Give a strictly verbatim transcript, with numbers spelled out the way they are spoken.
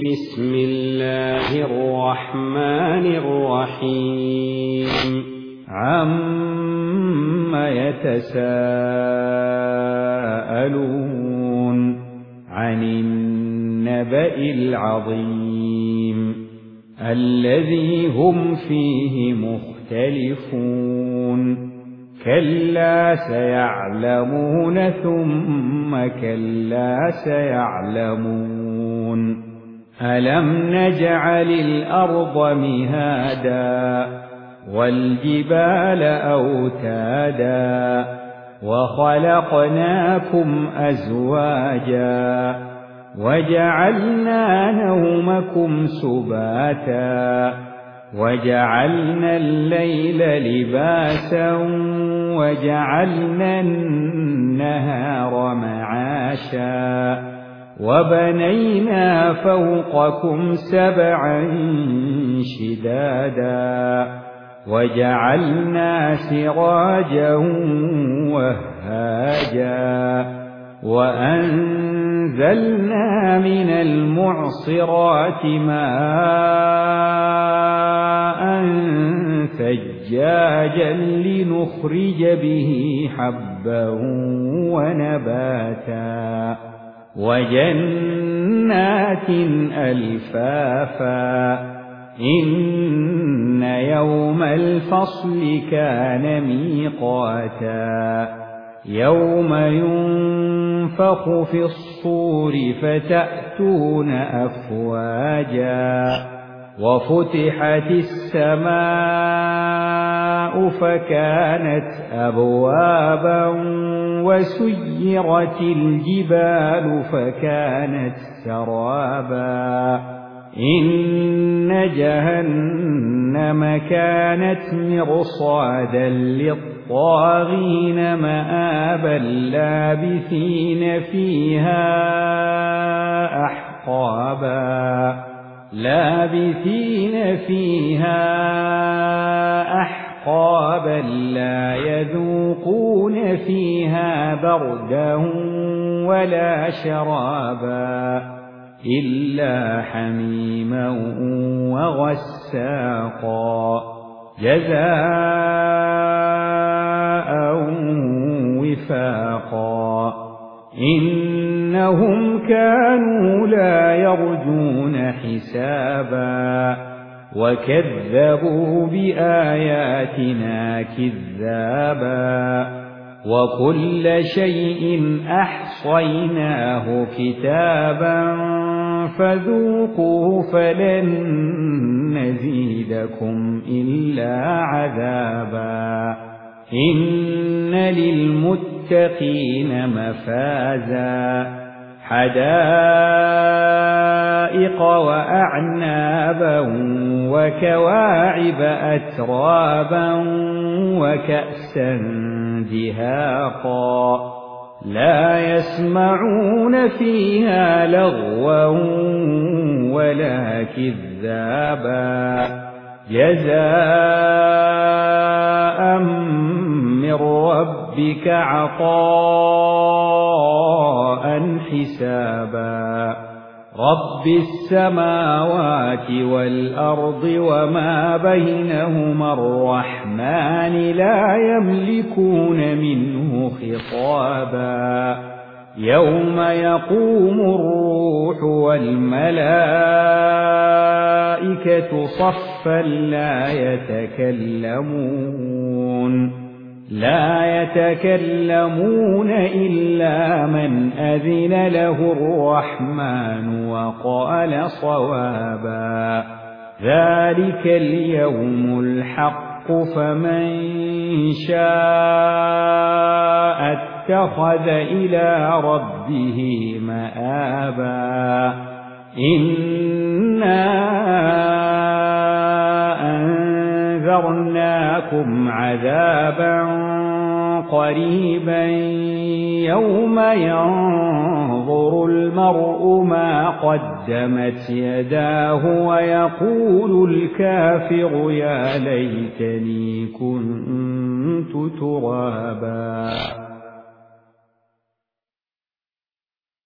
بسم الله الرحمن الرحيم عَمَّ يَتَسَاءَلُونَ عَنِ النَّبَإِ الْعَظِيمِ الَّذِي هُمْ فِيهِ مُخْتَلِفُونَ كَلَّا سَيَعْلَمُونَ ثُمَّ كَلَّا سَيَعْلَمُونَ أَلَمْ نَجْعَلِ الْأَرْضَ مِهَادًا وَالْجِبَالَ أَوْتَادًا وَخَلَقْنَاكُمْ أَزْوَاجًا وَجَعَلْنَا نَوْمَكُمْ سُبَاتًا وَجَعَلْنَا اللَّيْلَ لِبَاسًا وَجَعَلْنَا النَّهَارَ مَعَاشًا وَبَنَيْنَا فَوْقَكُمْ سَبْعًا شِدَادًا وَجَعَلْنَا سِرَاجًا وَهَّاجًا وَأَنزَلْنَا مِنَ الْمُعْصِرَاتِ مَاءً ثَجَّاجًا لِّنُخْرِجَ بِهِ حَبًّا وَنَبَاتًا وَجَنَّاتٍ أَلْفَافًا إِنَّ يَوْمَ الْفَصْلِ كَانَ مِيقَاتًا يَوْمَ يُنفَخُ فِي الصُّورِ فَتَأْتُونَ أَفْوَاجًا وَفُتِحَتِ السَّمَاءُ فَكَانَتْ أَبْوَابًا وَسُيِّرَتِ الْجِبَالُ فَكَانَتْ سَرَابًا إِنَّ جَهَنَّمَ كَانَتْ مِرْصَادًا لِّلطَّاغِينَ مَآبًا لَّابِثِينَ فِيهَا أَحْقَابًا لَابِثِينَ فِيهَا أَحْقَابًا لَّا يَذُوقُونَ فِيهَا بَرْدًا وَلَا شَرَابًا إِلَّا حَمِيمًا وَغَسَّاقًا جَزَاءً وِفَاقًا إِنَّهُمْ كَانُوا لَا يَرْجُونَ حِسَابًا وَكَذَّبُوا بِآيَاتِنَا كِذَّابًا وَكُلَّ شَيْءٍ أَحْصَيْنَاهُ كِتَابًا فَذُوقُوا فَلَن نَّزِيدَكُمْ إِلَّا عَذَابًا إِنَّ لِلْمُتَّقِينَ مَفَازًا حَدَائِقَ وَأَعْنَابًا وَكَوَاعِبَ أَتْرَابًا وَكَأْسًا دِهَاقًا لَا يَسْمَعُونَ فِيهَا لَغْوًا وَلَا كِذَّابًا جَزَاءً مِّن رَّبِّكَ عَطَاءً حِسَابًا رَبِّ السَّمَاوَاتِ وَالْأَرْضِ وَمَا بَيْنَهُمَا الرَّحْمَٰنِ لَا يَمْلِكُونَ مِنْهُ خِطَابًا يَوْمَ يَقُومُ الرُّوحُ وَالْمَلَائِكَةُ صَفًّا لَّا يَتَكَلَّمُونَ لا يتكلمون إلا من أذن له الرحمن وقال صوابا ذلك اليوم الحق فمن شاء اتخذ إلى ربه مآبا إنا أنذرناكم عذابا قريبا يوم ينظر المرء ما قدمت يداه ويقول الكافر يا ليتني كنت ترابا.